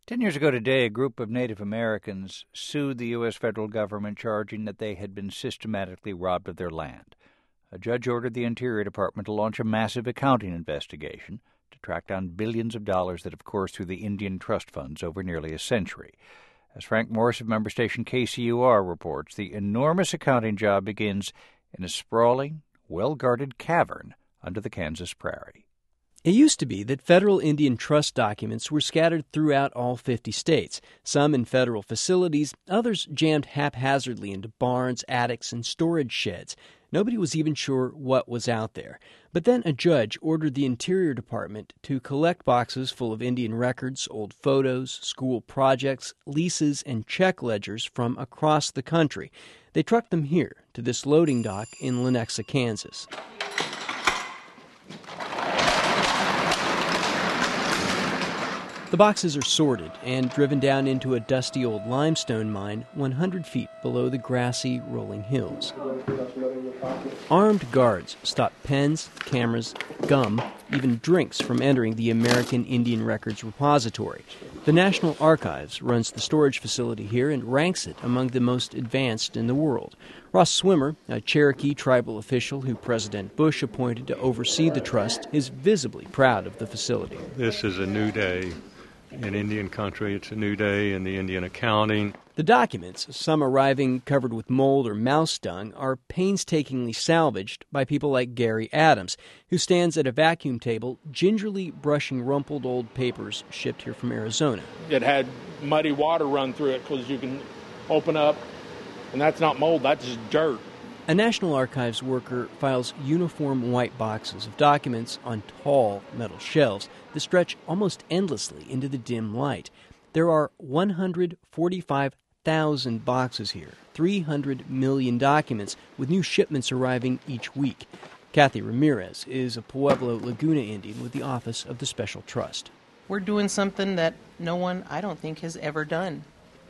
10 years ago today, a group of Native Americans sued the U.S. federal government, charging that they had been systematically robbed of their land. A judge ordered the Interior Department to launch a massive accounting investigation to track down billions of dollars that have coursed through the Indian trust funds over nearly a century. As Frank Morris of member station KCUR reports, the enormous accounting job begins in a sprawling, well-guarded cavern under the Kansas prairie. It used to be that federal Indian trust documents were scattered throughout all 50 states, some in federal facilities, others jammed haphazardly into barns, attics, and storage sheds. Nobody was even sure what was out there. But then a judge ordered the Interior Department to collect boxes full of Indian records, old photos, school projects, leases, and check ledgers from across the country. They trucked them here to this loading dock in Lenexa, Kansas. The boxes are sorted and driven down into a dusty old limestone mine 100 feet below the grassy, rolling hills. Armed guards stop pens, cameras, gum, even drinks from entering the American Indian Records Repository. The National Archives runs the storage facility here and ranks it among the most advanced in the world. Ross Swimmer, a Cherokee tribal official who President Bush appointed to oversee the trust, is visibly proud of the facility. This is a new day in Indian country. It's a new day in the Indian accounting. The documents, some arriving covered with mold or mouse dung, are painstakingly salvaged by people like Gary Adams, who stands at a vacuum table gingerly brushing rumpled old papers shipped here from Arizona. It had muddy water run through it because you can open up, and that's not mold, that's just dirt. A National Archives worker files uniform white boxes of documents on tall metal shelves that stretch almost endlessly into the dim light. There are 145,000 boxes here, 300 million documents, with new shipments arriving each week. Kathy Ramirez is a Pueblo Laguna Indian with the Office of the Special Trust. We're doing something that no one, I don't think, has ever done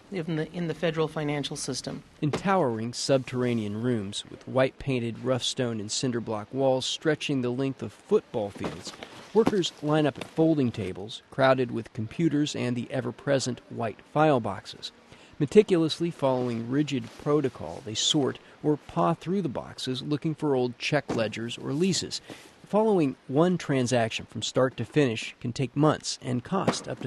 in the federal financial system. In towering subterranean rooms with white-painted rough stone and cinder block walls stretching the length of football fields, workers line up at folding tables crowded with computers and the ever-present white file boxes. Meticulously following rigid protocol, they sort or paw through the boxes looking for old check ledgers or leases. Following one transaction from start to finish can take months and cost up to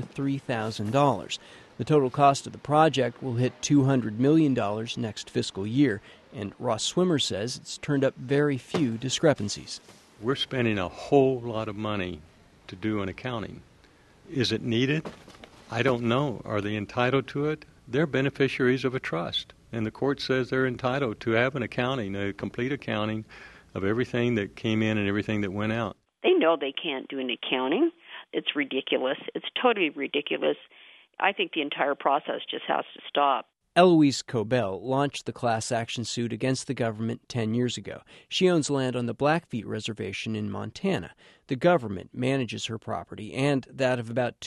$3,000. The total cost of the project will hit $200 million next fiscal year, and Ross Swimmer says it's turned up very few discrepancies. We're spending a whole lot of money to do an accounting. Is it needed? I don't know. Are they entitled to it? They're beneficiaries of a trust, and the court says they're entitled to have an accounting, a complete accounting of everything that came in and everything that went out. They know they can't do an accounting. It's ridiculous. It's totally ridiculous. I think the entire process just has to stop. Eloise Cobell launched the class action suit against the government 10 years ago. She owns land on the Blackfeet Reservation in Montana. The government manages her property and that of about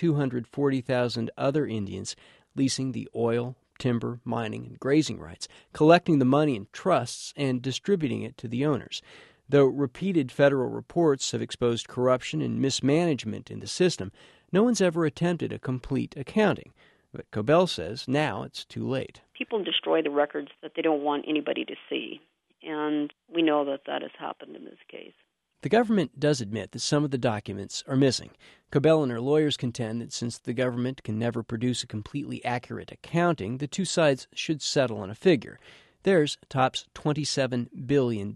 240,000 other Indians, leasing the oil, timber, mining, and grazing rights, collecting the money in trusts, and distributing it to the owners. Though repeated federal reports have exposed corruption and mismanagement in the system, no one's ever attempted a complete accounting. But Cobell says now it's too late. People destroy the records that they don't want anybody to see, and we know that that has happened in this case. The government does admit that some of the documents are missing. Cobell and her lawyers contend that since the government can never produce a completely accurate accounting, the two sides should settle on a figure. Theirs tops $27 billion.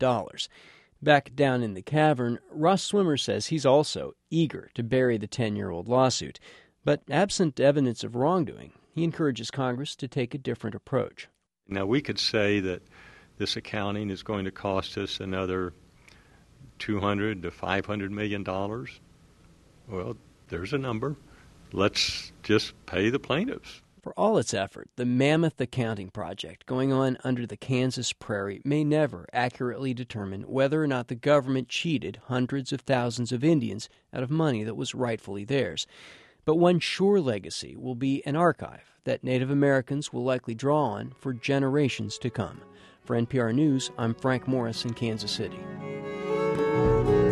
Back down in the cavern, Ross Swimmer says he's also eager to bury the 10-year-old lawsuit. But absent evidence of wrongdoing, he encourages Congress to take a different approach. Now, we could say that this accounting is going to cost us another $200 to $500 million. Well, there's a number. Let's just pay the plaintiffs. For all its effort, the mammoth accounting project going on under the Kansas prairie may never accurately determine whether or not the government cheated hundreds of thousands of Indians out of money that was rightfully theirs. But one sure legacy will be an archive that Native Americans will likely draw on for generations to come. For NPR News, I'm Frank Morris in Kansas City.